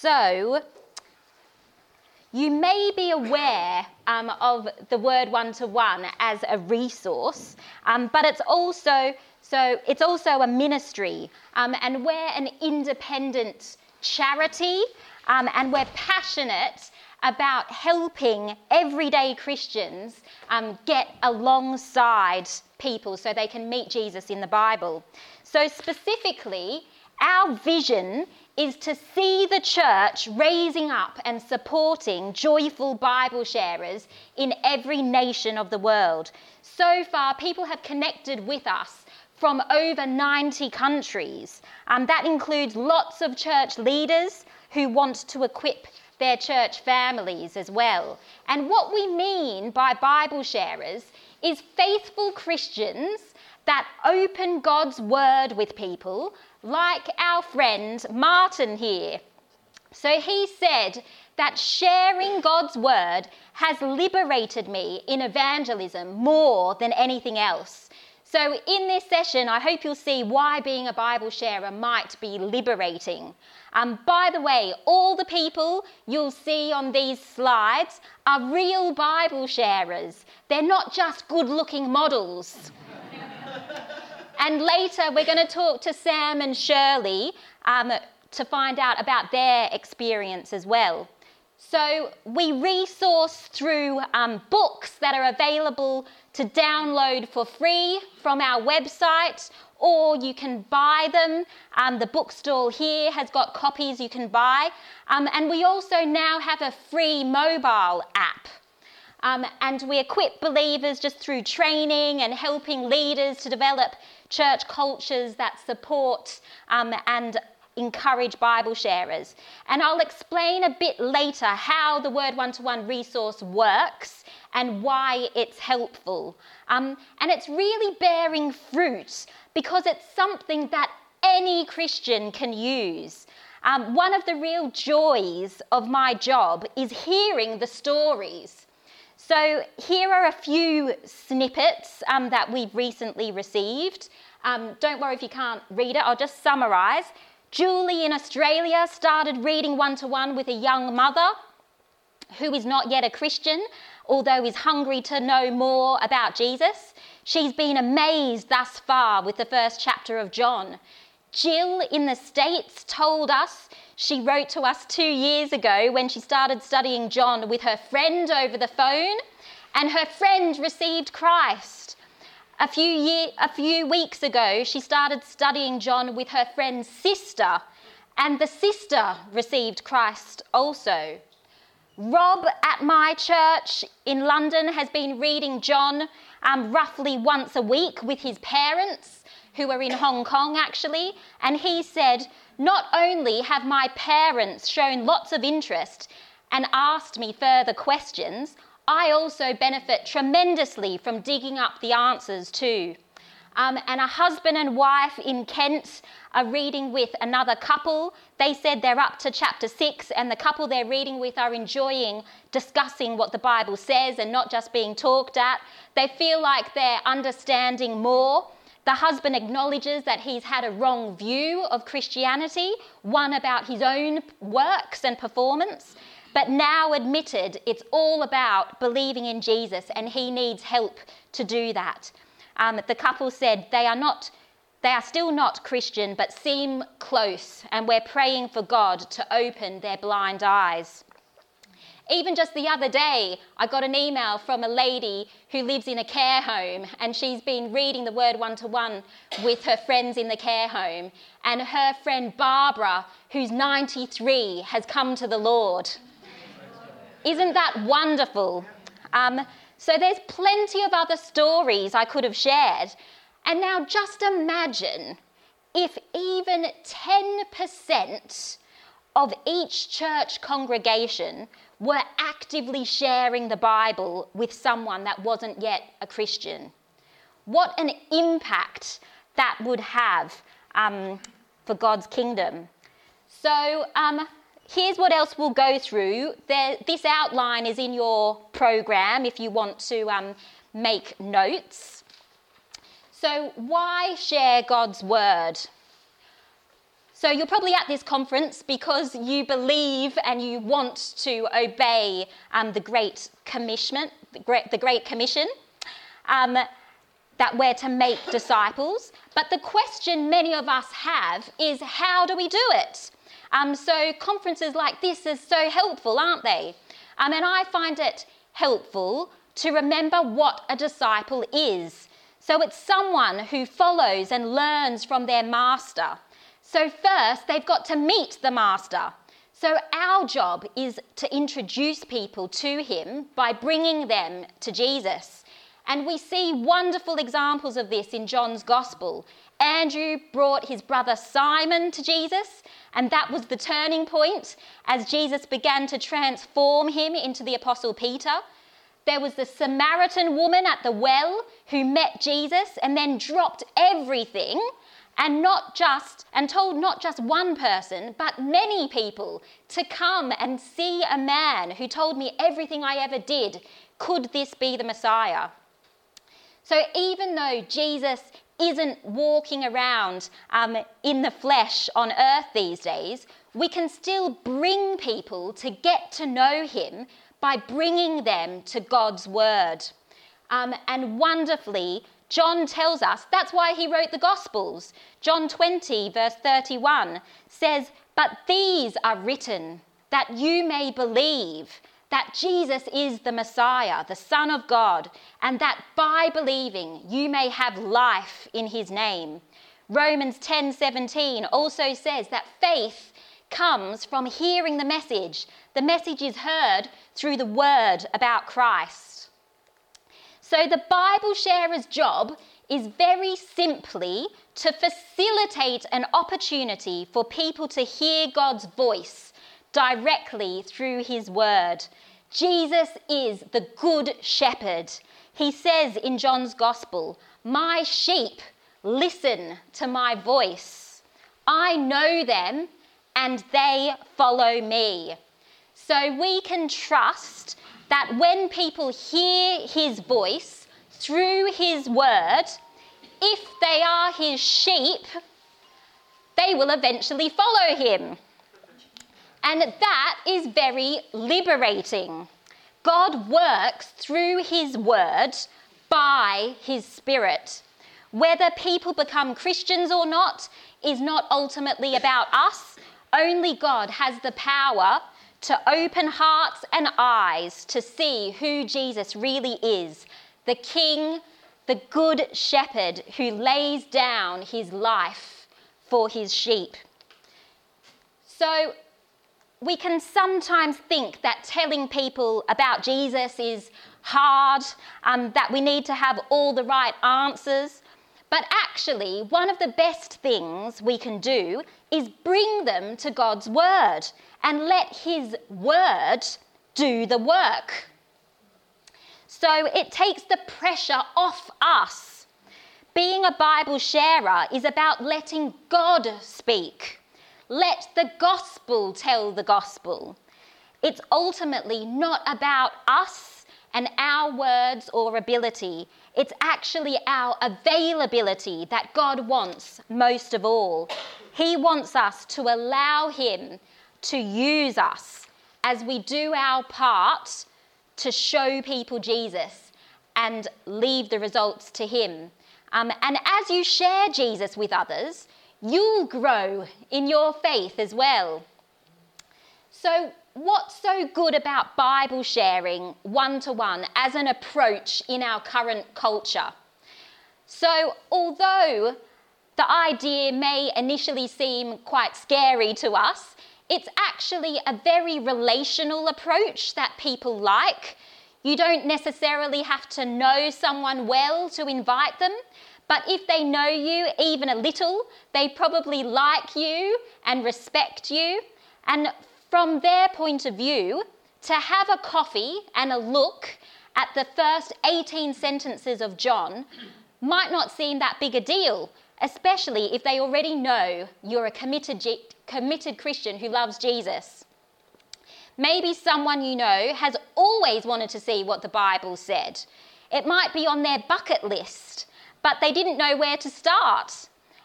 So you may be aware of the Word One-to-One as a resource, but it's also a ministry, and we're an independent charity, and we're passionate about helping everyday Christians get alongside people so they can meet Jesus in the Bible. So specifically, our vision is to see the church raising up and supporting joyful Bible sharers in every nation of the world. So far, people have connected with us from over 90 countries. That includes lots of church leaders who want to equip their church families as well. And what we mean by Bible sharers is faithful Christians that open God's word with people, like our friend Martin here. So he said that sharing God's word has liberated me in evangelism more than anything else. So in this session, I hope you'll see why being a Bible sharer might be liberating. By the way, all the people you'll see on these slides are real Bible sharers. They're not just good-looking models. And later, we're going to talk to Sam and Shirley to find out about their experience as well. So we resource through books that are available to download for free from our website, or you can buy them. The bookstall here has got copies you can buy. And we also now have a free mobile app. And we equip believers just through training and helping leaders to develop church cultures that support and encourage Bible sharers. And I'll explain a bit later how the Word One-to-One resource works and why it's helpful. And it's really bearing fruit because it's something that any Christian can use. One of the real joys of my job is hearing the stories. So here are a few snippets that we've recently received. Don't worry if you can't read it, I'll just summarise. Julie in Australia started reading One-to-One with a young mother who is not yet a Christian, although is hungry to know more about Jesus. She's been amazed thus far with the first chapter of John. Jill in the States told us she wrote to us 2 years ago when she started studying John with her friend over the phone, and her friend received Christ. A few weeks ago, she started studying John with her friend's sister, and the sister received Christ also. Rob at my church in London has been reading John roughly once a week with his parents, who are in Hong Kong actually, and he said, "Not only have my parents shown lots of interest and asked me further questions, I also benefit tremendously from digging up the answers too." And a husband and wife in Kent are reading with another couple. They said they're up to chapter 6, and the couple they're reading with are enjoying discussing what the Bible says and not just being talked at. They feel like they're understanding more. The husband acknowledges that he's had a wrong view of Christianity, one about his own works and performance, but now admitted it's all about believing in Jesus and he needs help to do that. The couple said they are still not Christian, but seem close, and we're praying for God to open their blind eyes. Even just the other day, I got an email from a lady who lives in a care home, and she's been reading the Word One-to-One with her friends in the care home, and her friend Barbara, who's 93, has come to the Lord. Isn't that wonderful? So there's plenty of other stories I could have shared. And now just imagine if even 10% of each church congregation were actively sharing the Bible with someone that wasn't yet a Christian. What an impact that would have for God's kingdom. So here's what else we'll go through. This outline is in your program if you want to make notes. So why share God's word? So you're probably at this conference because you believe and you want to obey the Great Commission, that we're to make disciples. But the question many of us have is, how do we do it? So conferences like this are so helpful, aren't they? And I find it helpful to remember what a disciple is. So it's someone who follows and learns from their master. So first, they've got to meet the master. So our job is to introduce people to him by bringing them to Jesus. And we see wonderful examples of this in John's Gospel. Andrew brought his brother Simon to Jesus, and that was the turning point as Jesus began to transform him into the Apostle Peter. There was the Samaritan woman at the well who met Jesus and then dropped everything and told not just one person, but many people to come and see a man who told me everything I ever did. Could this be the Messiah? So even though Jesus isn't walking around in the flesh on earth these days, we can still bring people to get to know him by bringing them to God's word. And wonderfully, John tells us that's why he wrote the Gospels. John 20, verse 31 says, "But these are written that you may believe that Jesus is the Messiah, the Son of God, and that by believing you may have life in his name." Romans 10:17 also says that faith comes from hearing the message. The message is heard through the word about Christ. So the Bible sharer's job is very simply to facilitate an opportunity for people to hear God's voice directly through his word. Jesus is the good shepherd. He says in John's Gospel, "My sheep listen to my voice. I know them and they follow me." So we can trust that when people hear his voice through his word, if they are his sheep, they will eventually follow him. And that is very liberating. God works through his word by his Spirit. Whether people become Christians or not is not ultimately about us. Only God has the power to open hearts and eyes to see who Jesus really is, the King, the good shepherd who lays down his life for his sheep. So we can sometimes think that telling people about Jesus is hard, that we need to have all the right answers. But actually, one of the best things we can do is bring them to God's word and let his word do the work. So it takes the pressure off us. Being a Bible sharer is about letting God speak. Let the gospel tell the gospel. It's ultimately not about us and our words or ability. It's actually our availability that God wants most of all. He wants us to allow him to use us as we do our part to show people Jesus and leave the results to him. And as you share Jesus with others, you'll grow in your faith as well. So what's so good about Bible sharing one-to-one as an approach in our current culture? So although the idea may initially seem quite scary to us, it's actually a very relational approach that people like. You don't necessarily have to know someone well to invite them, but if they know you even a little, they probably like you and respect you. And from their point of view, to have a coffee and a look at the first 18 sentences of John might not seem that big a deal, especially if they already know you're a committed Christian who loves Jesus. Maybe someone you know has always wanted to see what the Bible said. It might be on their bucket list, but they didn't know where to start.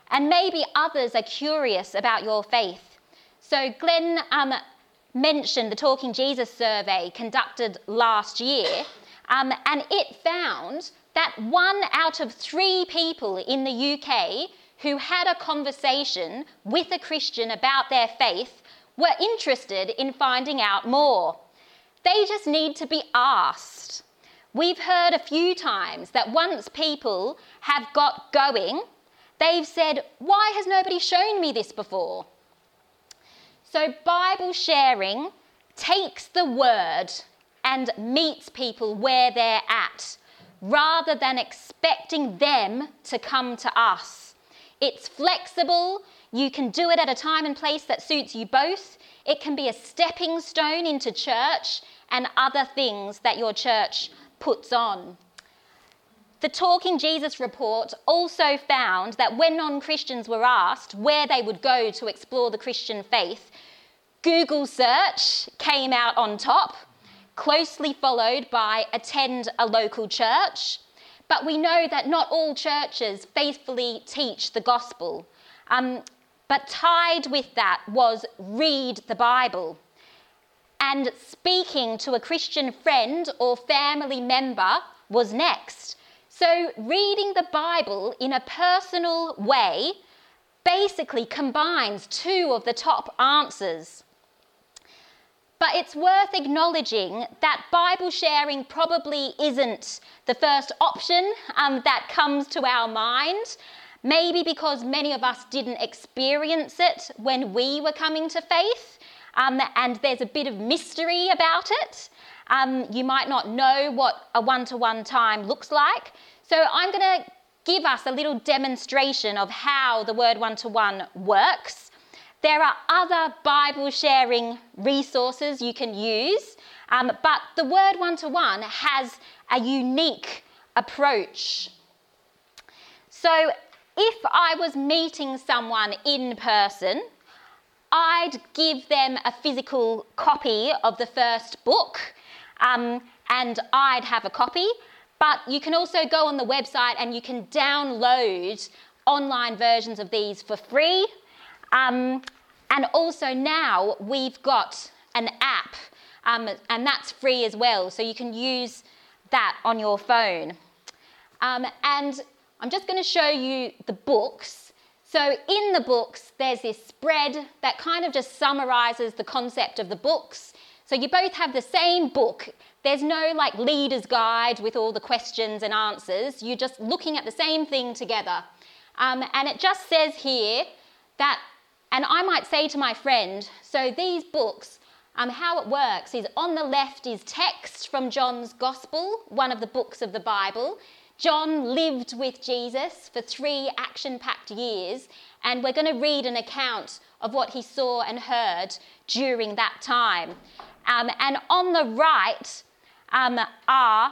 And maybe others are curious about your faith. So Glenn mentioned the Talking Jesus survey conducted last year, and it found that 1 out of 3 people in the UK who had a conversation with a Christian about their faith were interested in finding out more. They just need to be asked. We've heard a few times that once people have got going, they've said, "Why has nobody shown me this before?" So Bible sharing takes the word and meets people where they're at, rather than expecting them to come to us. It's flexible. You can do it at a time and place that suits you both. It can be a stepping stone into church and other things that your church puts on. The Talking Jesus report also found that when non-Christians were asked where they would go to explore the Christian faith, Google search came out on top, closely followed by attend a local church. But we know that not all churches faithfully teach the gospel. But tied with that was read the Bible. And speaking to a Christian friend or family member was next. So reading the Bible in a personal way basically combines 2 of the top answers. But it's worth acknowledging that Bible sharing probably isn't the first option that comes to our mind, maybe because many of us didn't experience it when we were coming to faith, and there's a bit of mystery about it. You might not know what a one-to-one time looks like. So I'm going to give us a little demonstration of how the Word One-to-One works. There are other Bible sharing resources you can use, but the Word One-to-One has a unique approach. So if I was meeting someone in person, I'd give them a physical copy of the first book, and I'd have a copy, but you can also go on the website and you can download online versions of these for free. And also now we've got an app, and that's free as well, so you can use that on your phone. And I'm just going to show you the books. So in the books, there's this spread that kind of just summarises the concept of the books. So you both have the same book. There's no like leader's guide with all the questions and answers. You're just looking at the same thing together. And it just says here that, and I might say to my friend, so these books, how it works is on the left is text from John's Gospel, one of the books of the Bible. John lived with Jesus for 3 action-packed years, and we're going to read an account of what he saw and heard during that time. And on the right are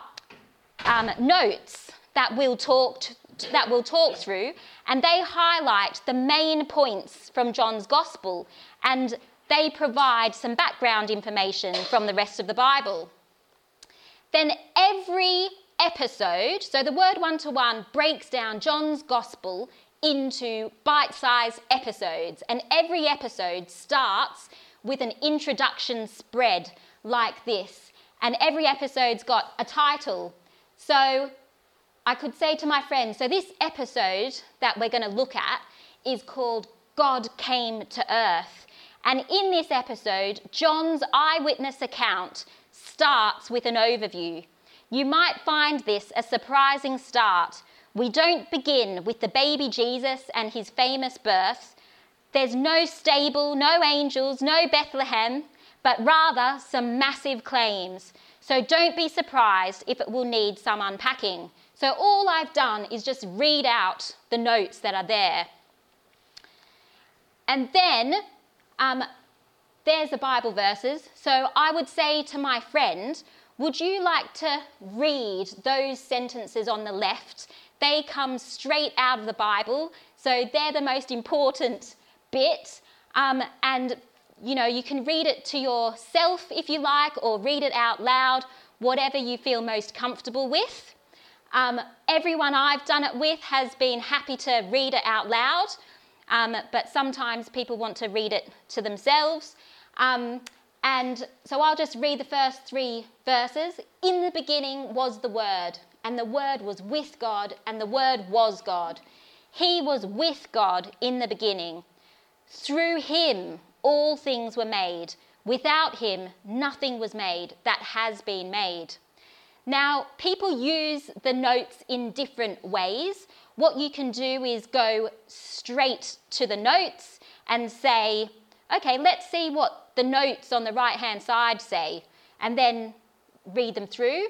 notes that we'll talk through, and they highlight the main points from John's Gospel, and they provide some background information from the rest of the Bible. Then every episode, so the Word One-to-One breaks down John's Gospel into bite-sized episodes, and every episode starts with an introduction spread like this, and every episode's got a title. So I could say to my friend, so this episode that we're going to look at is called God Came to Earth. And in this episode, John's eyewitness account starts with an overview. You might find this a surprising start. We don't begin with the baby Jesus and his famous birth. There's no stable, no angels, no Bethlehem, but rather some massive claims. So don't be surprised if it will need some unpacking. So all I've done is just read out the notes that are there. And then there's the Bible verses. So I would say to my friend, would you like to read those sentences on the left? They come straight out of the Bible, so they're the most important bit. And you can read it to yourself if you like, or read it out loud, whatever you feel most comfortable with. Everyone I've done it with has been happy to read it out loud, but sometimes people want to read it to themselves. And so I'll just read the first 3 verses. In the beginning was the Word, and the Word was with God, and the Word was God. He was with God in the beginning. Through him all things were made. Without him nothing was made that has been made. Now, people use the notes in different ways. What you can do is go straight to the notes and say, okay, let's see what the notes on the right-hand side say, and then read them through.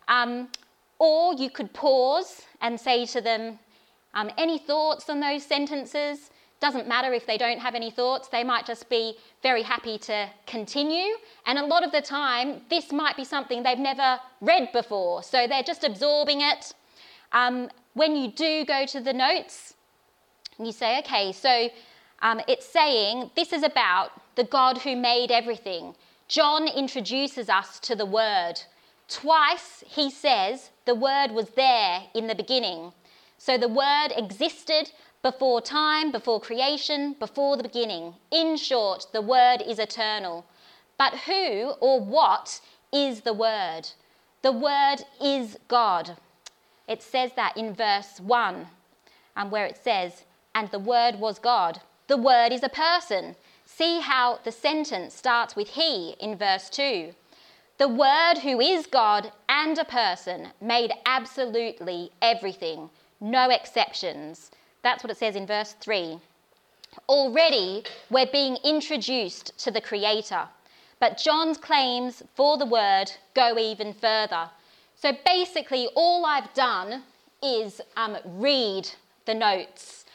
Or you could pause and say to them, any thoughts on those sentences? Doesn't matter if they don't have any thoughts, they might just be very happy to continue. And a lot of the time, this might be something they've never read before, so they're just absorbing it. When you do go to the notes, you say, okay, so it's saying this is about the God who made everything. John introduces us to the Word. Twice he says the Word was there in the beginning. So the Word existed before time, before creation, before the beginning. In short, the Word is eternal. But who or what is the Word? The Word is God. It says that in verse 1, where it says, and the Word was God. The Word is a person. See how the sentence starts with he in verse 2. The Word who is God and a person made absolutely everything, no exceptions. That's what it says in verse 3. Already we're being introduced to the Creator, but John's claims for the Word go even further. So basically all I've done is read the notes.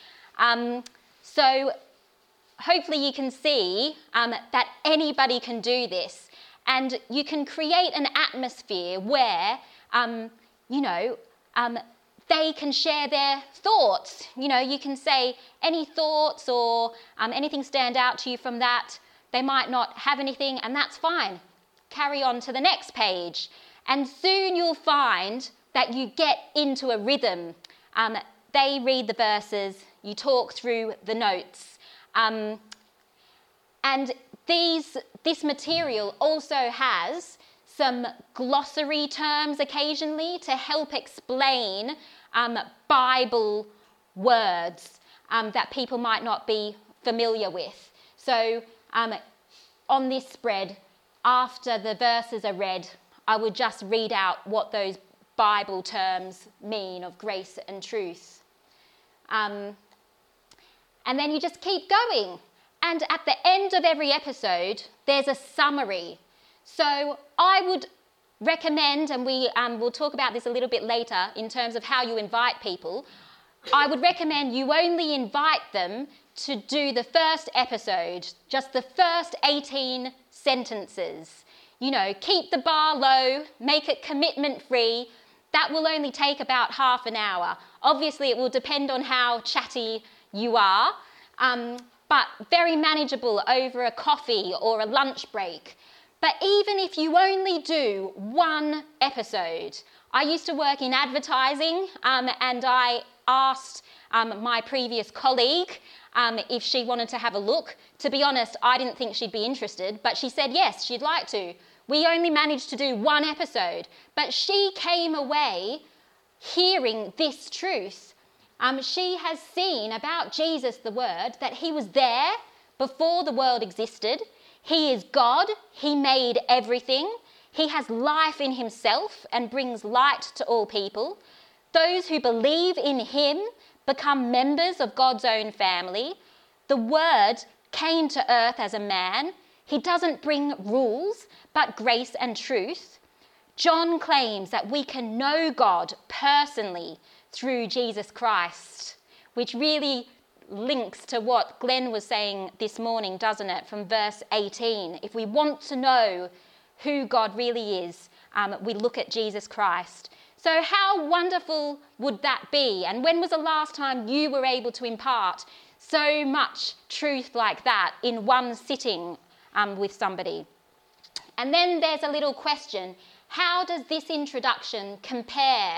So hopefully you can see that anybody can do this, and you can create an atmosphere where, they can share their thoughts. You can say any thoughts or anything stand out to you from that. They might not have anything, and that's fine. Carry on to the next page. And soon you'll find that you get into a rhythm. They read the verses, you talk through the notes. And this material also has some glossary terms occasionally to help explain Bible words that people might not be familiar with. So on this spread, after the verses are read, I would just read out what those Bible terms mean of grace and truth. And then you just keep going. And at the end of every episode, there's a summary. So I would recommend, and we'll talk about this a little bit later in terms of how you invite people, I would recommend you only invite them to do the first episode, just the first 18 sentences. Keep the bar low, make it commitment free. That will only take about half an hour. Obviously, it will depend on how chatty you are, but very manageable over a coffee or a lunch break. But even if you only do one episode, I used to work in advertising, and I asked my previous colleague if she wanted to have a look. To be honest, I didn't think she'd be interested, but she said yes, she'd like to. We only managed to do one episode, but she came away hearing this truth. She has seen about Jesus, the Word, that he was there before the world existed. He is God. He made everything. He has life in himself and brings light to all people. Those who believe in him become members of God's own family. The Word came to earth as a man. He doesn't bring rules, but grace and truth. John claims that we can know God personally through Jesus Christ, which really links to what Glenn was saying this morning, doesn't it, from verse 18. If we want to know who God really is, we look at Jesus Christ. So how wonderful would that be? And when was the last time you were able to impart so much truth like that in one sitting with somebody? And then there's a little question. How does this introduction compare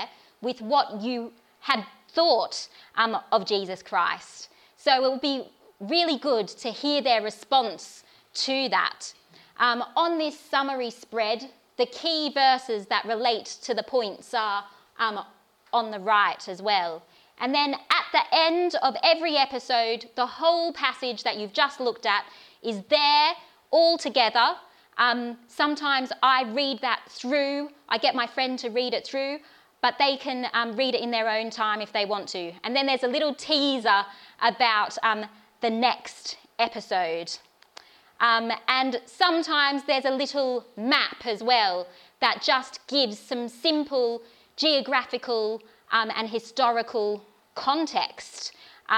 with what you had thought of Jesus Christ. So it will be really good to hear their response to that. On this summary spread, the key verses that relate to the points are on the right as well. And then at the end of every episode, the whole passage that you've just looked at is there all together. Sometimes I read that through. I get my friend to read it through, but they can read it in their own time if they want to. And then there's a little teaser about the next episode. And sometimes there's a little map as well that just gives some simple geographical and historical context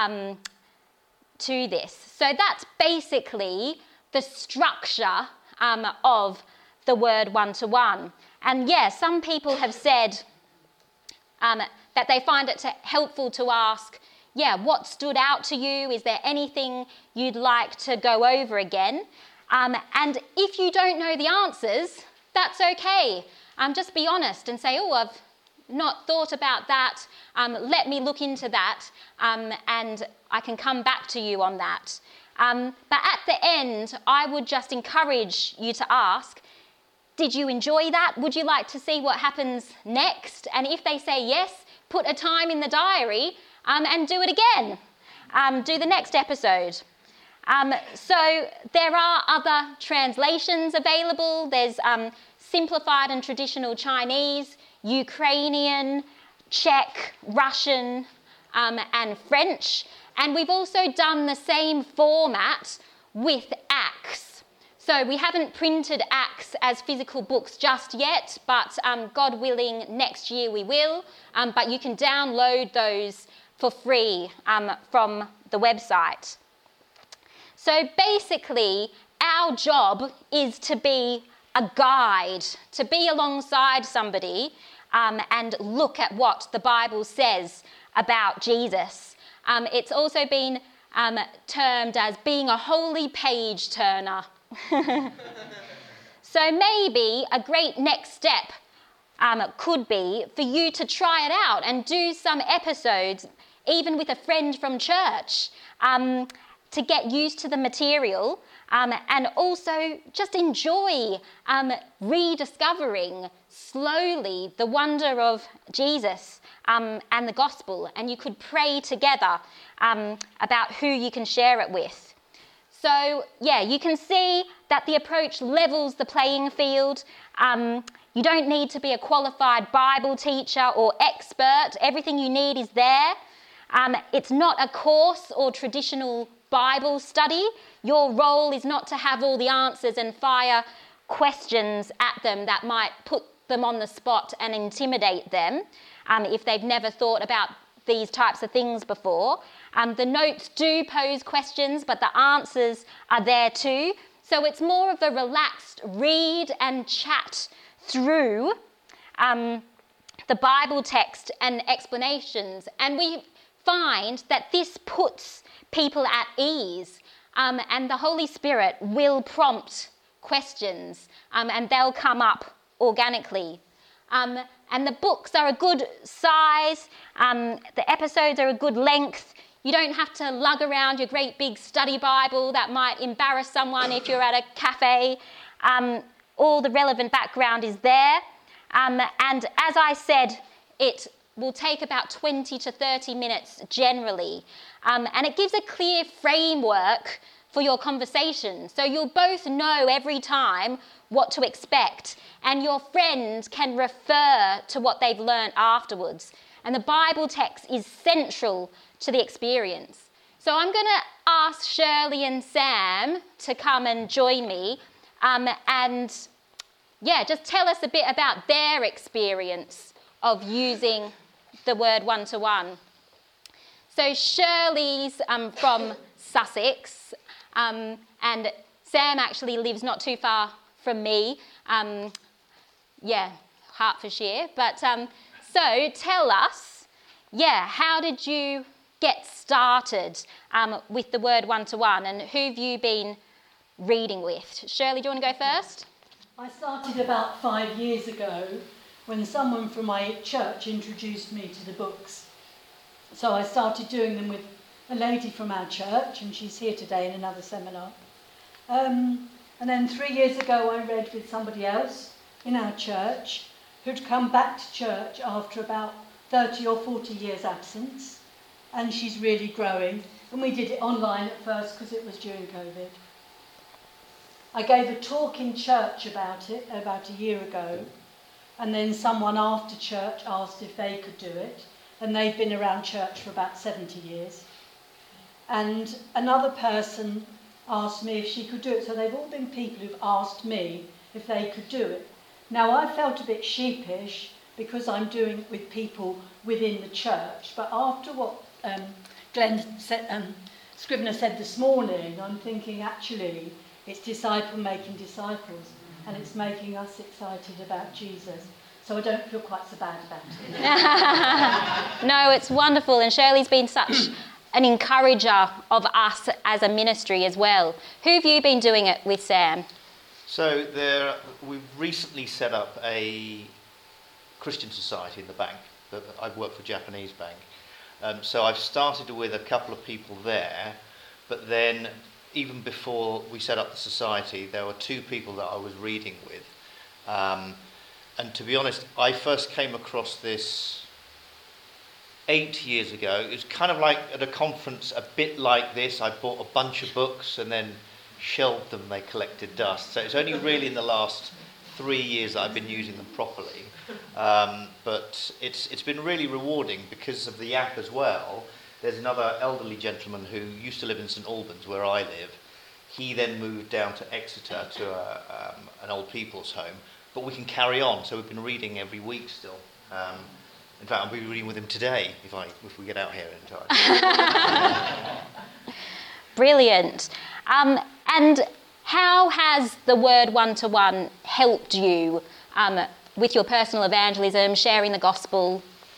to this. So that's basically the structure of the Word one-to-one. And yeah, some people have said that they find it helpful to ask, what stood out to you? Is there anything you'd like to go over again? And if you don't know the answers, that's okay. Just be honest and say, I've not thought about that. Let me look into that, and I can come back to you on that. But at the end, I would just encourage you to ask, did you enjoy that? Would you like to see what happens next? And if they say yes, put a time in the diary and do it again. Do the next episode. So there are other translations available. There's simplified and traditional Chinese, Ukrainian, Czech, Russian, and French. And we've also done the same format with Acts. So we haven't printed Acts as physical books just yet, but God willing, next year we will. But you can download those for free from the website. So basically, our job is to be a guide, to be alongside somebody and look at what the Bible says about Jesus. It's also been termed as being a holy page turner. So maybe a great next step could be for you to try it out and do some episodes, even with a friend from church, to get used to the material and also just enjoy rediscovering slowly the wonder of Jesus and the gospel. And you could pray together about who you can share it with. So, you can see that the approach levels the playing field. You don't need to be a qualified Bible teacher or expert. Everything you need is there. It's not a course or traditional Bible study. Your role is not to have all the answers and fire questions at them that might put them on the spot and intimidate them if they've never thought about these types of things before. The notes do pose questions, but the answers are there too. So it's more of a relaxed read and chat through the Bible text and explanations. And we find that this puts people at ease, and the Holy Spirit will prompt questions, and they'll come up organically. And the books are a good size, the episodes are a good length. You don't have to lug around your great big study Bible that might embarrass someone if you're at a cafe. All the relevant background is there. And as I said, it will take about 20 to 30 minutes generally. And it gives a clear framework for your conversation. So you'll both know every time what to expect, and your friend can refer to what they've learnt afterwards. And the Bible text is central to the experience. So I'm going to ask Shirley and Sam to come and join me and just tell us a bit about their experience of using the Word one-to-one. So Shirley's from Sussex, and Sam actually lives not too far from me, Hertfordshire. But so tell us, how did you get started with the Word one-to-one, and who have you been reading with? Shirley, do you want to go first? I started about 5 years ago when someone from my church introduced me to the books. So I started doing them with a lady from our church, and she's here today in another seminar. And then 3 years ago I read with somebody else in our church who'd come back to church after about 30 or 40 years absence, and she's really growing. And we did it online at first because it was during COVID. I gave a talk in church about it about a year ago, and then someone after church asked if they could do it, and they've been around church for about 70 years. And another person asked me if she could do it. So they've all been people who've asked me if they could do it. Now, I felt a bit sheepish because I'm doing it with people within the church, but after what Scrivener said this morning, I'm thinking actually it's disciple making disciples, and it's making us excited about Jesus. So I don't feel quite so bad about it. No, it's wonderful, and Shirley's been such an encourager of us as a ministry as well. Who have you been doing it with, Sam? So we've recently set up a Christian society in the bank. I've worked for a Japanese bank. So I've started with a couple of people there, but then even before we set up the society, there were 2 people that I was reading with. And to be honest, I first came across this 8 years ago. It was kind of like at a conference a bit like this. I bought a bunch of books and then shelved them, they collected dust. So it's only really in the last 3 years that I've been using them properly. But it's been really rewarding because of the app as well. There's another elderly gentleman who used to live in St Albans, where I live. He then moved down to Exeter to an old people's home. But we can carry on, so we've been reading every week still. In fact, I'll be reading with him today if we get out here in time. Brilliant. And how has the Word One-to-One helped you with your personal evangelism, sharing the gospel?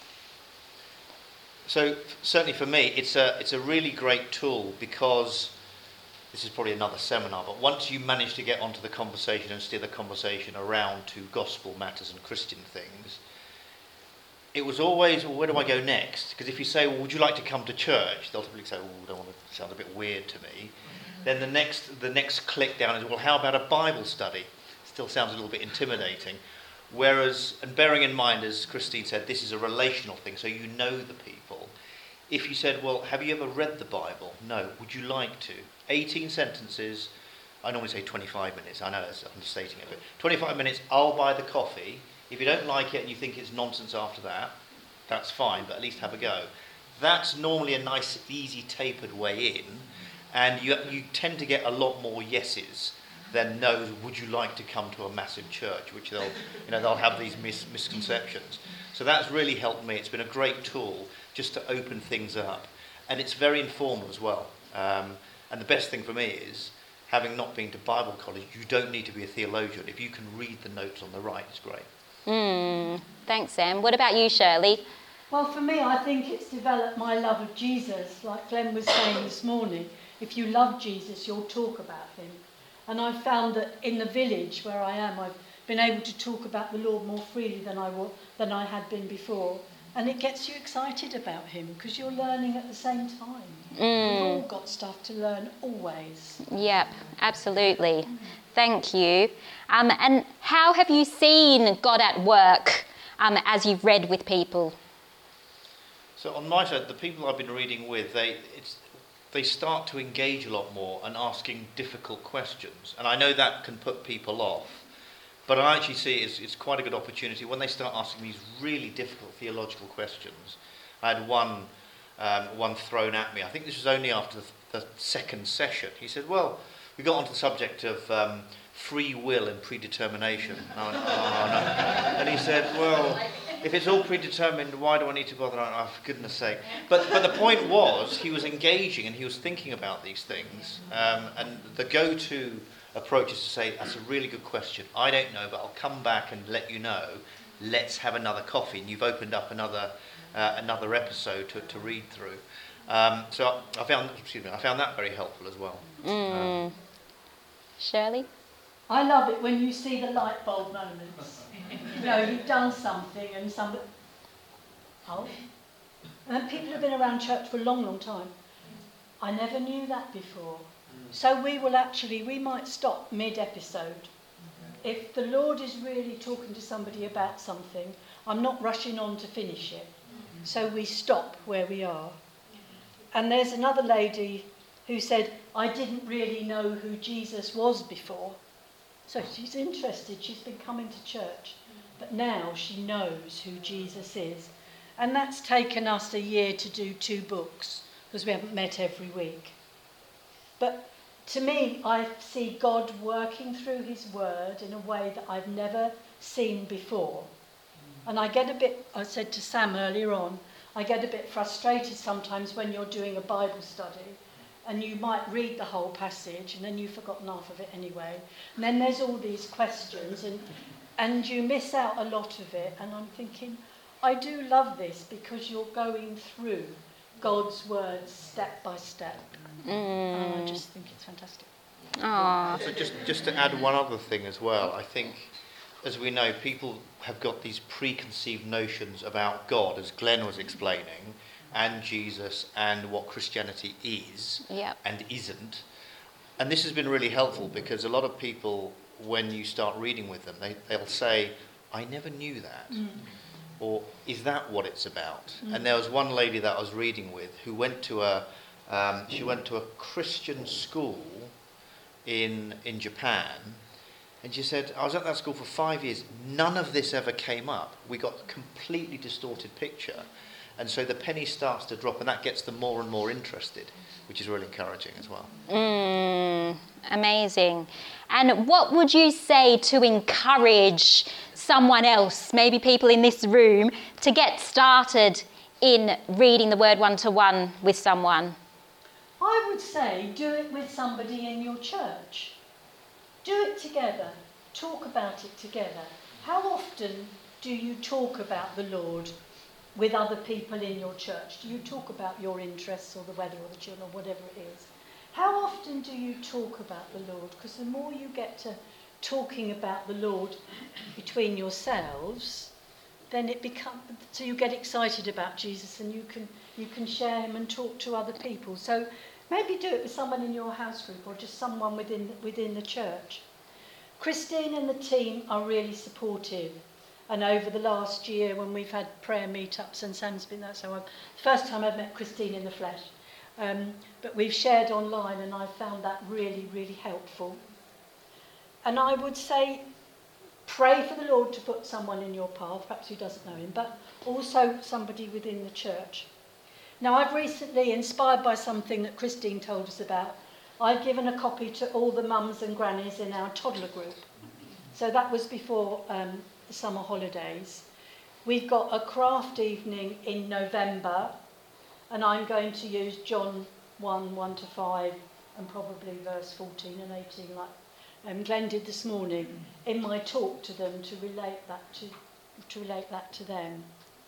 So certainly for me, it's a really great tool, because this is probably another seminar, but once you manage to get onto the conversation and steer the conversation around to gospel matters and Christian things, it was always, well, where do I go next? Because if you say, well, would you like to come to church? They'll typically say, well, I don't want to sound a bit weird to me. Then the next click down is, well, how about a Bible study? Still sounds a little bit intimidating. Whereas, and bearing in mind, as Christine said, this is a relational thing, so you know the people. If you said, well, have you ever read the Bible? No. Would you like to? 18 sentences. I normally say 25 minutes. I know that's understating it, but 25 minutes, I'll buy the coffee. If you don't like it and you think it's nonsense after that, that's fine, but at least have a go. That's normally a nice, easy, tapered way in, and you tend to get a lot more yeses than no's. Would you like to come to a massive church? Which they'll have these misconceptions. So that's really helped me. It's been a great tool just to open things up, and it's very informal as well. And the best thing for me is, having not been to Bible college, you don't need to be a theologian. If you can read the notes on the right, it's great. Thanks, Sam. What about you, Shirley? Well, for me, I think it's developed my love of Jesus. Like Glenn was saying this morning, if you love Jesus, you'll talk about him. And I've found that in the village where I am, I've been able to talk about the Lord more freely than I had been before. And it gets you excited about him because you're learning at the same time. We've all got stuff to learn always. Yep, absolutely. Thank you. And how have you seen God at work as you've read with people? So on my side, the people I've been reading with, they start to engage a lot more and asking difficult questions. And I know that can put people off, but I actually see it's quite a good opportunity when they start asking these really difficult theological questions. I had one thrown at me. I think this was only after the second session. He said, well, we got onto the subject of free will and predetermination. And I went, oh, no. And he said, well, if it's all predetermined, why do I need to bother? Oh, for goodness sake. But the point was, he was engaging and he was thinking about these things. And the go-to approach is to say, that's a really good question. I don't know, but I'll come back and let you know. Let's have another coffee. And you've opened up another episode to read through. So I found that very helpful as well. Shirley? I love it when you see the light bulb moments. You know, you've done something and somebody... Oh. And people have been around church for a long, long time. I never knew that before. So we might stop mid-episode. If the Lord is really talking to somebody about something, I'm not rushing on to finish it. So we stop where we are. And there's another lady who said, I didn't really know who Jesus was before. So she's interested, she's been coming to church, but now she knows who Jesus is. And that's taken us a year to do 2 books, because we haven't met every week. But to me, I see God working through his word in a way that I've never seen before. And I said to Sam earlier on, I get a bit frustrated sometimes when you're doing a Bible study and you might read the whole passage and then you've forgotten half of it anyway. And then there's all these questions and you miss out a lot of it. And I'm thinking, I do love this because you're going through God's words step by step. And I just think it's fantastic. Aww. So just to add one other thing as well, I think, as we know, people have got these preconceived notions about God, as Glenn was explaining, and Jesus, and what Christianity is and isn't. And this has been really helpful because a lot of people, when you start reading with them, they'll say, I never knew that. Or, is that what it's about? And there was one lady that I was reading with who went to a Christian school in Japan. And she said, I was at that school for 5 years. None of this ever came up. We got a completely distorted picture. And so the penny starts to drop, and that gets them more and more interested, which is really encouraging as well. Amazing. And what would you say to encourage someone else, maybe people in this room, to get started in reading the Word one-to-one with someone? I would say do it with somebody in your church. Do it together. Talk about it together. How often do you talk about the Lord with other people in your church? Do you talk about your interests or the weather or the children or whatever it is? How often do you talk about the Lord? Because the more you get to talking about the Lord between yourselves, then it becomes, so you get excited about Jesus and you can share him and talk to other people. So maybe do it with someone in your house group or just someone within the church. Christine and the team are really supportive. And over the last year when we've had prayer meetups, and Sam's been there, so first time I've met Christine in the flesh. But we've shared online and I've found that really, really helpful. And I would say pray for the Lord to put someone in your path, perhaps who doesn't know him, but also somebody within the church. Now, I've recently, inspired by something that Christine told us about, I've given a copy to all the mums and grannies in our toddler group. So that was before the summer holidays. We've got a craft evening in November, and I'm going to use John 1:1-5, and probably verse 14 and 18, like Glenn did this morning, in my talk to them to relate that to them.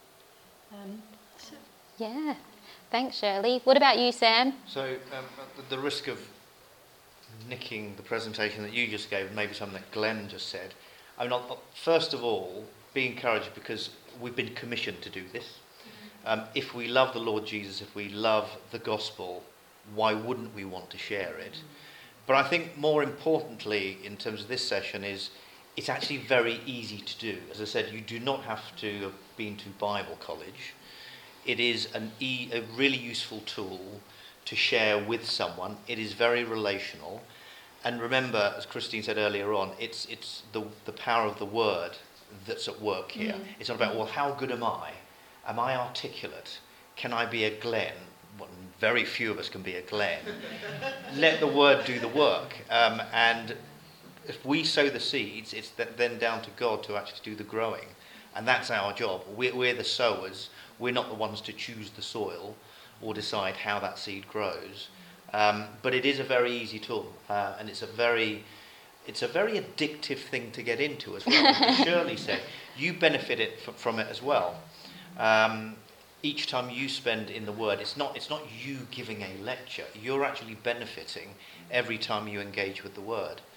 Yeah, thanks, Shirley. What about you, Sam? So at the risk of nicking the presentation that you just gave, and maybe something that Glenn just said, first of all, be encouraged because we've been commissioned to do this. If we love the Lord Jesus, if we love the gospel, why wouldn't we want to share it? But I think more importantly, in terms of this session, is it's actually very easy to do. As I said, you do not have to have been to Bible college. It is a really useful tool to share with someone. It is very relational. And remember, as Christine said earlier on, it's the power of the word that's at work here. It's not about, well, how good am I? Am I articulate? Can I be a Glenn? Well, very few of us can be a Glenn. Let the word do the work. And if we sow the seeds, it's then down to God to actually do the growing. And that's our job. We're the sowers. We're not the ones to choose the soil or decide how that seed grows. But it is a very easy tool. And it's a very addictive thing to get into as well. As Shirley said, you benefit from it as well. Each time you spend in the Word, it's not you giving a lecture. You're actually benefiting every time you engage with the Word.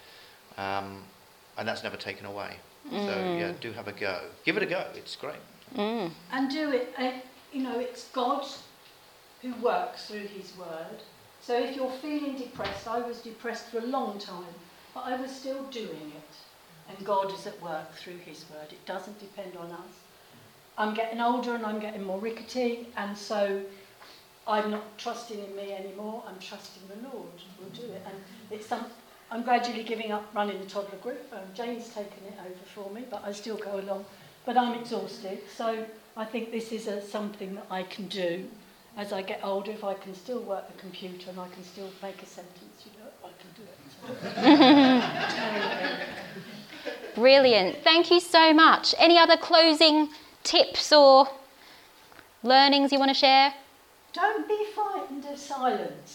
And that's never taken away. So yeah, do have a go. Give it a go. It's great. And do it. It's God who works through his word. So if you're feeling depressed, I was depressed for a long time, but I was still doing it. And God is at work through his word. It doesn't depend on us. I'm getting older and I'm getting more rickety, and so I'm not trusting in me anymore. I'm trusting the Lord will do it. And I'm gradually giving up running the toddler group. Jane's taken it over for me, but I still go along. But I'm exhausted, so I think this is something that I can do as I get older. If I can still work the computer and I can still make a sentence, I can do it. Brilliant. Thank you so much. Any other closing tips or learnings you want to share? Don't be frightened of silence.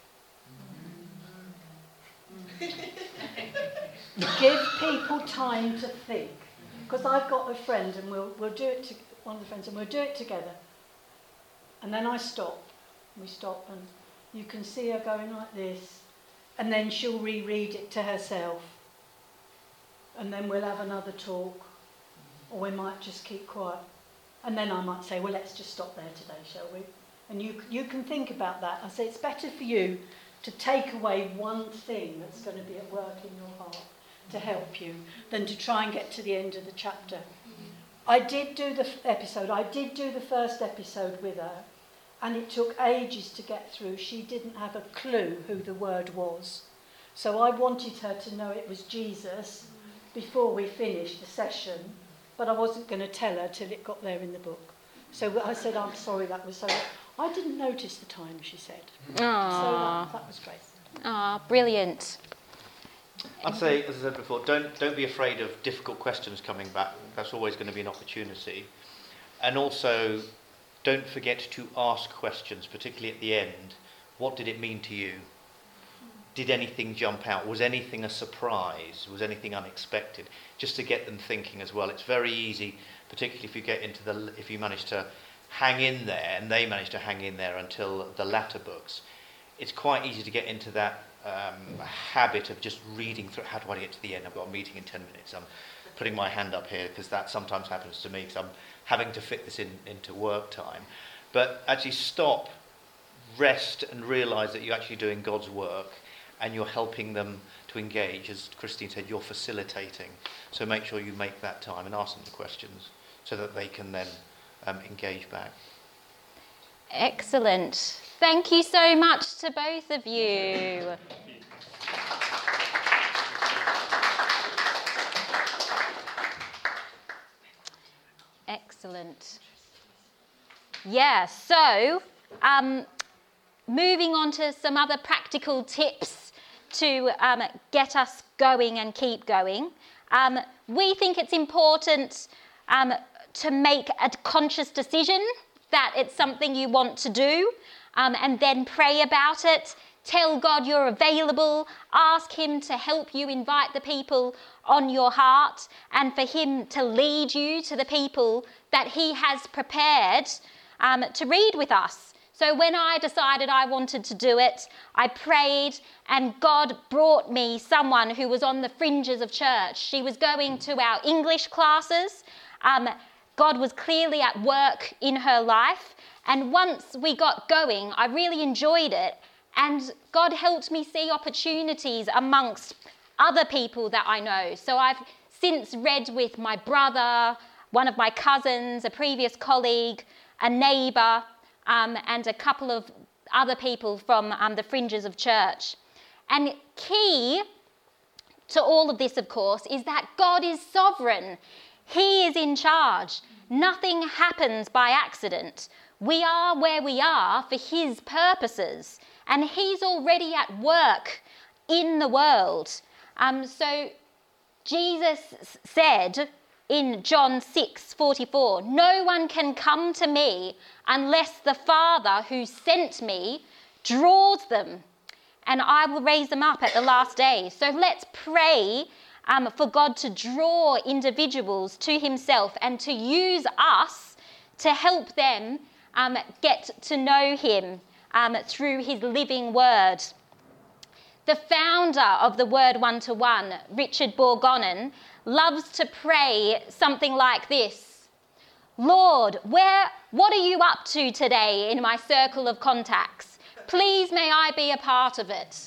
Give people time to think. Because I've got a friend, and we'll do it. One of the friends, and we'll do it together. And then I stop. We stop, and you can see her going like this, and then she'll reread it to herself. And then we'll have another talk, or we might just keep quiet. And then I might say, well, let's just stop there today, shall we? And you can think about that. I say it's better for you to take away one thing that's going to be at work in your heart to help you than to try and get to the end of the chapter. I did do the first episode with her, and it took ages to get through. She didn't have a clue who the word was. So I wanted her to know it was Jesus before we finished the session, but I wasn't going to tell her till it got there in the book. So I said, I'm sorry, that was so... I didn't notice the time, she said. Aww. So that was great. Brilliant. I'd say, as I said before, don't be afraid of difficult questions coming back. That's always going to be an opportunity. And also, don't forget to ask questions, particularly at the end. What did it mean to you? Did anything jump out? Was anything a surprise? Was anything unexpected? Just to get them thinking as well. It's very easy, particularly if you get into if you manage to hang in there, and they manage to hang in there until the latter books. It's quite easy to get into that habit of just reading through. How do I get to the end? I've got a meeting in 10 minutes. I'm putting my hand up here because that sometimes happens to me because I'm having to fit this into work time. But actually stop, rest, and realise that you're actually doing God's work and you're helping them to engage. As Christine said, you're facilitating. So make sure you make that time and ask them the questions so that they can then engage back. Excellent. Thank you so much to both of you. Excellent. Yeah, so moving on to some other practical tips to get us going and keep going. We think it's important to make a conscious decision that it's something you want to do, and then pray about it. Tell God you're available. Ask him to help you invite the people on your heart, and for him to lead you to the people that he has prepared to read with us. So when I decided I wanted to do it, I prayed, and God brought me someone who was on the fringes of church. She was going to our English classes. God was clearly at work in her life. And once we got going, I really enjoyed it. And God helped me see opportunities amongst other people that I know. So I've since read with my brother, one of my cousins, a previous colleague, a neighbour, and a couple of other people from the fringes of church. And key to all of this, of course, is that God is sovereign. He is in charge. Nothing happens by accident. We are where we are for his purposes, and he's already at work in the world. So Jesus said in John 6:44, "No one can come to me unless the Father who sent me draws them, and I will raise them up at the last day." So let's pray for God to draw individuals to himself and to use us to help them get to know him through his living word. The founder of the Word One-to-One, Richard Bourgonnen, loves to pray something like this: Lord, what are you up to today in my circle of contacts? Please may I be a part of it.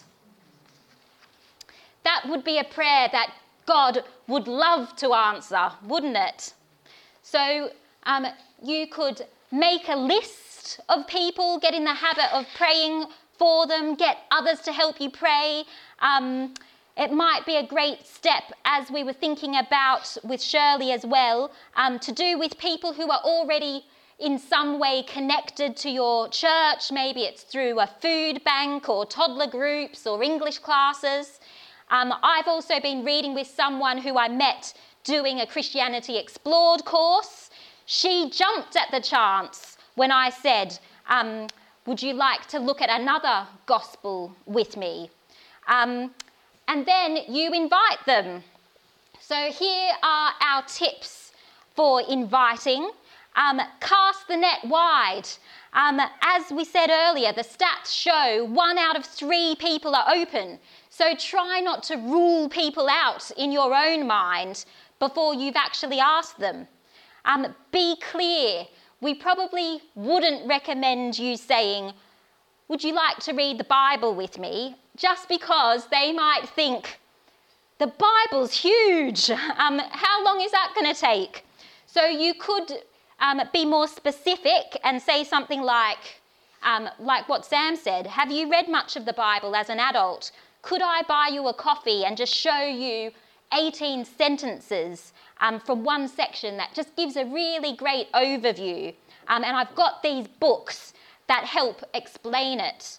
That would be a prayer that God would love to answer, wouldn't it? So you could make a list of people, get in the habit of praying for them, get others to help you pray. It might be a great step, as we were thinking about with Shirley as well, to do with people who are already in some way connected to your church. Maybe it's through a food bank or toddler groups or English classes. I've also been reading with someone who I met doing a Christianity Explored course. She jumped at the chance when I said, would you like to look at another gospel with me? And then you invite them. So here are our tips for inviting. Cast the net wide. As we said earlier, the stats show 1 out of 3 people are open. So try not to rule people out in your own mind before you've actually asked them. Be clear. We probably wouldn't recommend you saying, would you like to read the Bible with me? Just because they might think, the Bible's huge. How long is that going to take? So you could be more specific and say something like what Sam said. Have you read much of the Bible as an adult? Could I buy you a coffee and just show you 18 sentences from one section that just gives a really great overview? And I've got these books that help explain it.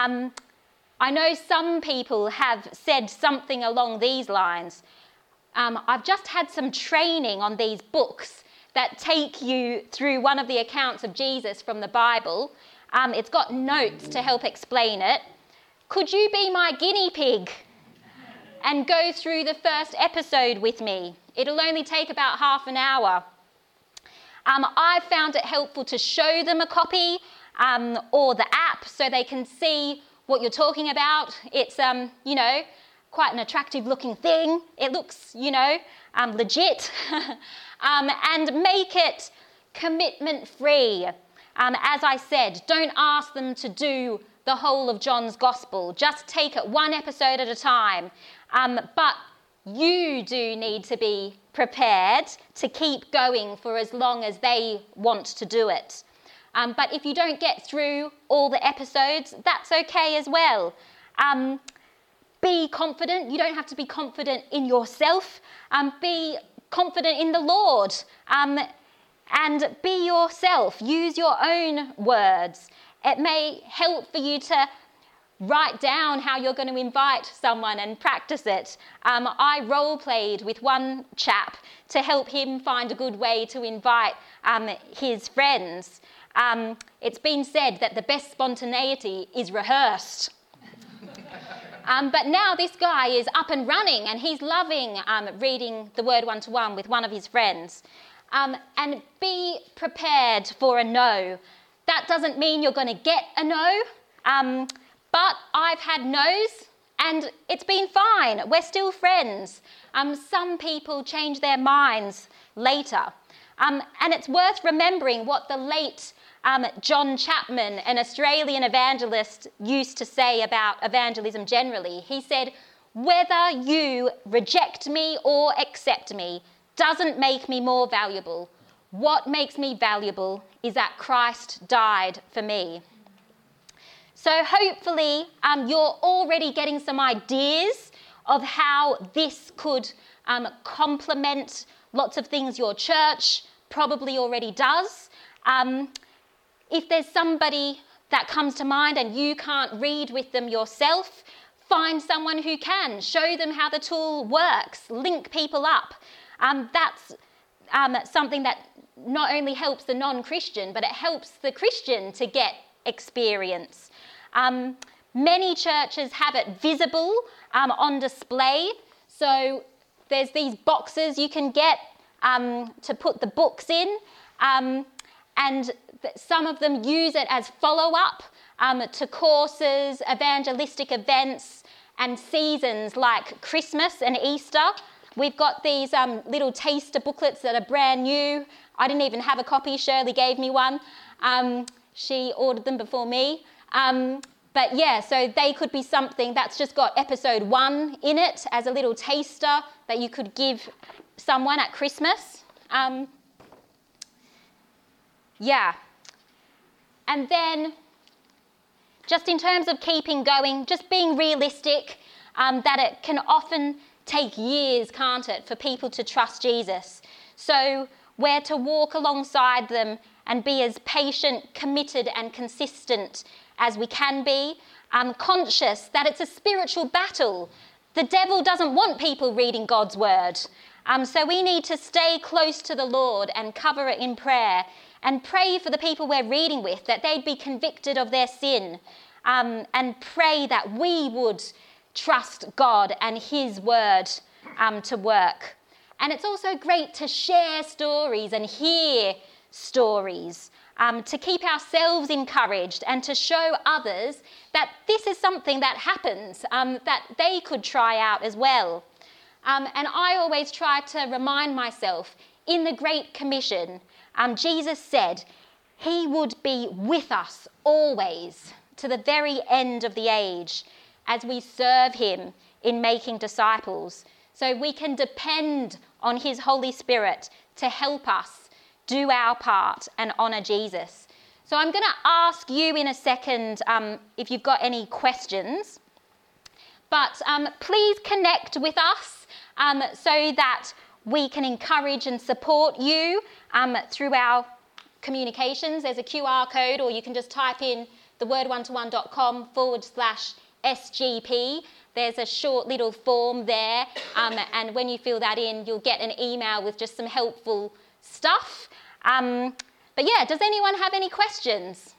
I know some people have said something along these lines. I've just had some training on these books that take you through one of the accounts of Jesus from the Bible. It's got notes to help explain it. Could you be my guinea pig and go through the first episode with me? It'll only take about half an hour. I found it helpful to show them a copy or the app so they can see what you're talking about. It's, quite an attractive looking thing. It looks, legit. And make it commitment free. As I said, don't ask them to do the whole of John's Gospel. Just take it one episode at a time. But you do need to be prepared to keep going for as long as they want to do it. But if you don't get through all the episodes, that's okay as well. Be confident. You don't have to be confident in yourself. Be confident in the Lord. And be yourself. Use your own words. It may help for you to write down how you're going to invite someone and practice it. I role-played with one chap to help him find a good way to invite his friends. It's been said that the best spontaneity is rehearsed. But now this guy is up and running and he's loving reading the Word One-to-One with one of his friends. And be prepared for a no. That doesn't mean you're going to get a no, but I've had no's and it's been fine. We're still friends. Some people change their minds later. And it's worth remembering what the late John Chapman, an Australian evangelist, used to say about evangelism generally. He said, whether you reject me or accept me doesn't make me more valuable. What makes me valuable is that Christ died for me. So hopefully you're already getting some ideas of how this could complement lots of things your church probably already does. If there's somebody that comes to mind and you can't read with them yourself, find someone who can. Show them how the tool works. Link people up. That's something that not only helps the non-Christian, but it helps the Christian to get experience. Many churches have it visible on display. So there's these boxes you can get to put the books in. And some of them use it as follow-up to courses, evangelistic events, and seasons like Christmas and Easter. We've got these little taster booklets that are brand new. I didn't even have a copy. Shirley gave me one. She ordered them before me. But yeah, so they could be something that's just got episode 1 in it as a little taster that you could give someone at Christmas. Yeah. And then, just in terms of keeping going, just being realistic, that it can often take years, can't it, for people to trust Jesus. So we're to walk alongside them and be as patient, committed and consistent as we can be, conscious that it's a spiritual battle. The devil doesn't want people reading God's word. So we need to stay close to the Lord and cover it in prayer and pray for the people we're reading with, that they'd be convicted of their sin, and pray that we would trust God and his word to work. And it's also great to share stories and hear stories, to keep ourselves encouraged and to show others that this is something that happens, that they could try out as well. And I always try to remind myself, in the Great Commission, Jesus said he would be with us always to the very end of the age as we serve him in making disciples. So we can depend on his Holy Spirit to help us do our part and honour Jesus. So I'm going to ask you in a second if you've got any questions. But please connect with us so that we can encourage and support you through our communications. There's a QR code, or you can just type in theword1to1.com/SGP. There's a short little form there, and when you fill that in, you'll get an email with just some helpful stuff. But yeah, does anyone have any questions?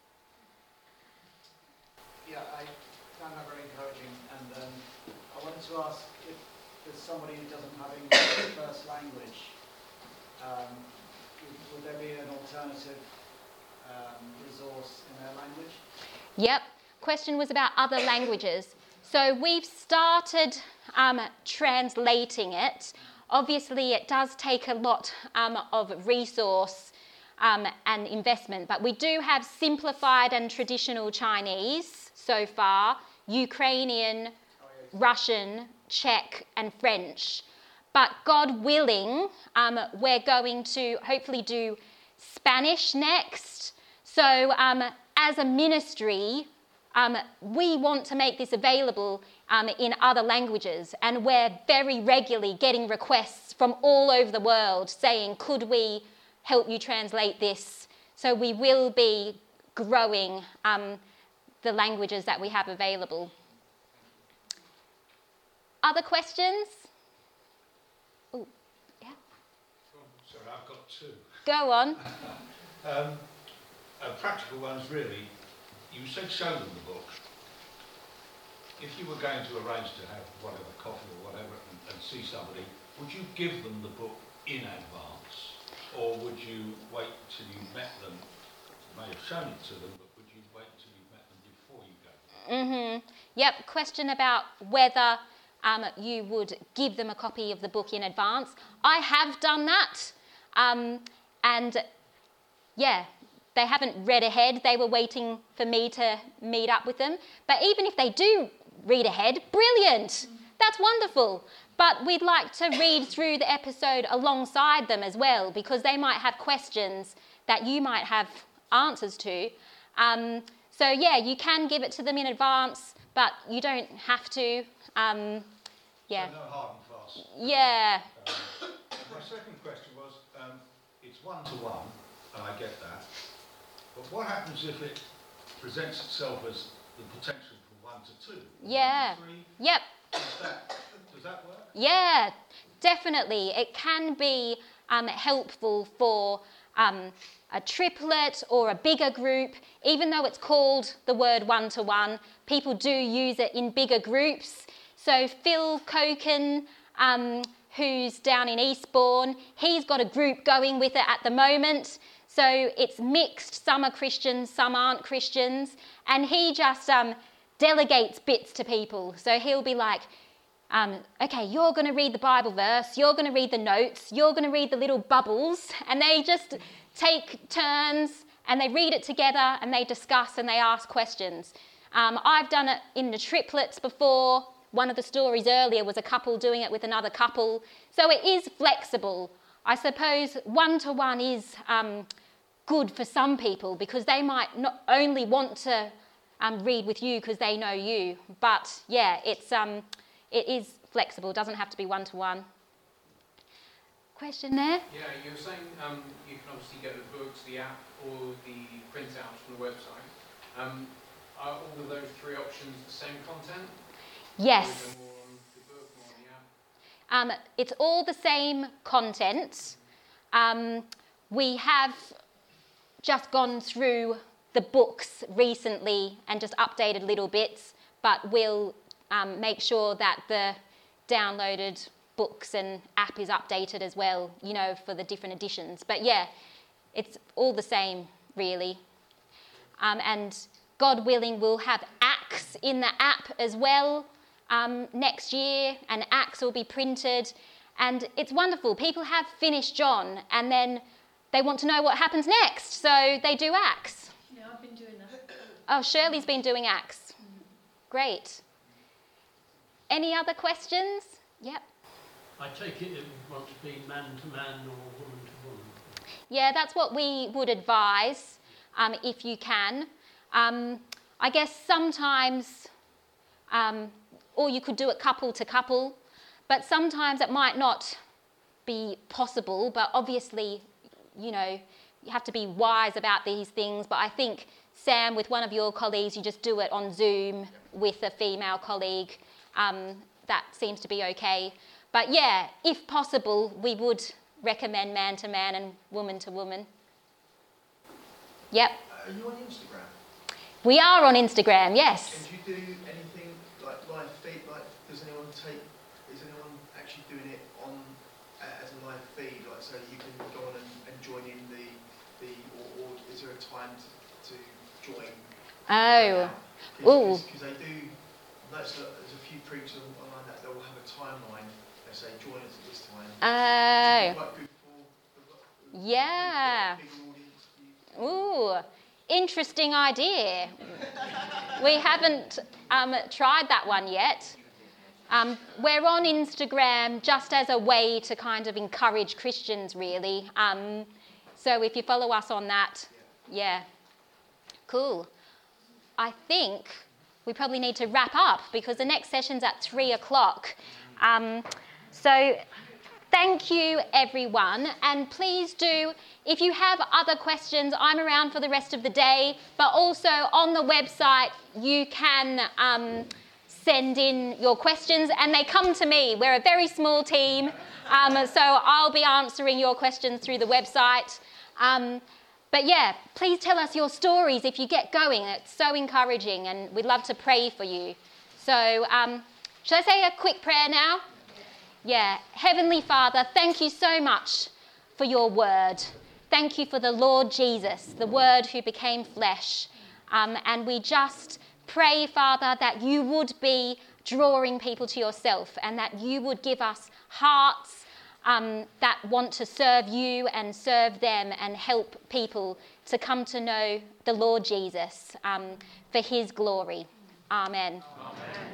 Yeah, I found that very encouraging, and I wanted to ask if there's somebody who doesn't have English as a first language, would there be an alternative resource in their language? Yep. Question was about other languages. So we've started translating it. Obviously, it does take a lot of resource and investment, but we do have simplified and traditional Chinese so far, Ukrainian, Russian, Czech and French. But God willing, we're going to hopefully do Spanish next. So as a ministry, we want to make this available in other languages, and we're very regularly getting requests from all over the world saying, could we help you translate this? So we will be growing the languages that we have available. Other questions? Oh, yeah. Sorry, I've got two. Go on. Practical ones, really. You said show them the book. If you were going to arrange to have whatever, coffee or whatever, and see somebody, would you give them the book in advance? Or would you wait till you met them? You may have shown it to them, but would you wait till you met them before you go? Yep, question about whether you would give them a copy of the book in advance. I have done that. And yeah, they haven't read ahead. They were waiting for me to meet up with them. But even if they do read ahead, brilliant. That's wonderful. But we'd like to read through the episode alongside them as well, because they might have questions that you might have answers to. So yeah, you can give it to them in advance, but you don't have to. Yeah. So no hard and fast. Yeah. My second question was, it's one-to-one, and I get that. But what happens if it presents itself as the potential for 1 to 2? Yeah. 1 to 3? Yep. Does that work? Yeah, definitely. It can be helpful for a triplet or a bigger group. Even though it's called the word one-to-one, people do use it in bigger groups. So Phil Koken, who's down in Eastbourne, he's got a group going with it at the moment. So it's mixed. Some are Christians, some aren't Christians. And he just delegates bits to people. So he'll be like, okay, you're going to read the Bible verse, you're going to read the notes, you're going to read the little bubbles, and they just take turns and they read it together and they discuss and they ask questions. I've done it in the triplets before. One of the stories earlier was a couple doing it with another couple. So it is flexible. I suppose one-to-one is good for some people because they might not only want to read with you because they know you, but yeah, it is flexible. It doesn't have to be one-to-one. Question there? Yeah, you were saying you can obviously get the books, the app, or the printouts from the website. Are all of those three options the same content? Yes. Or is there more on the book, more on the app? It's all the same content. We have just gone through the books recently and just updated little bits, but we'll make sure that the downloaded books and app is updated as well, you know, for the different editions. But yeah, it's all the same, really. And God willing, we'll have Acts in the app as well next year, and Acts will be printed. And it's wonderful. People have finished John, and then they want to know what happens next, so they do Acts. Yeah, I've been doing that. Oh, Shirley's been doing Acts. Great. Any other questions? Yep. I take it would want to be man-to-man or woman-to-woman. Yeah, that's what we would advise, if you can. I guess sometimes, or you could do it couple to couple, but sometimes it might not be possible, but obviously, you know, you have to be wise about these things. But I think, Sam, with one of your colleagues, you just do it on Zoom with a female colleague. That seems to be okay. But yeah, if possible, we would recommend man-to-man and woman-to-woman. Yep. Are you on Instagram? We are on Instagram, yes. And do you do anything like live feed? Like, is anyone actually doing it on as a live feed? Like, so you can go on and join in or is there a time to join? Oh. Ooh. Because they do. There's a few preachers online that they'll have a timeline. They say join us at this time. Oh. Quite good for Yeah. bigger audience. Ooh. Interesting idea. We haven't tried that one yet. We're on Instagram just as a way to kind of encourage Christians, really. So if you follow us on that, yeah. Cool. I think we probably need to wrap up because the next session's at 3:00. So thank you, everyone. And please do, if you have other questions, I'm around for the rest of the day. But also on the website, you can send in your questions and they come to me. We're a very small team, so I'll be answering your questions through the website. But yeah, please tell us your stories if you get going. It's so encouraging and we'd love to pray for you. So shall I say a quick prayer now? Yeah. Heavenly Father, thank you so much for your word. Thank you for the Lord Jesus, the word who became flesh. And we just pray, Father, that you would be drawing people to yourself and that you would give us hearts that want to serve you and serve them and help people to come to know the Lord Jesus for his glory. Amen. Amen.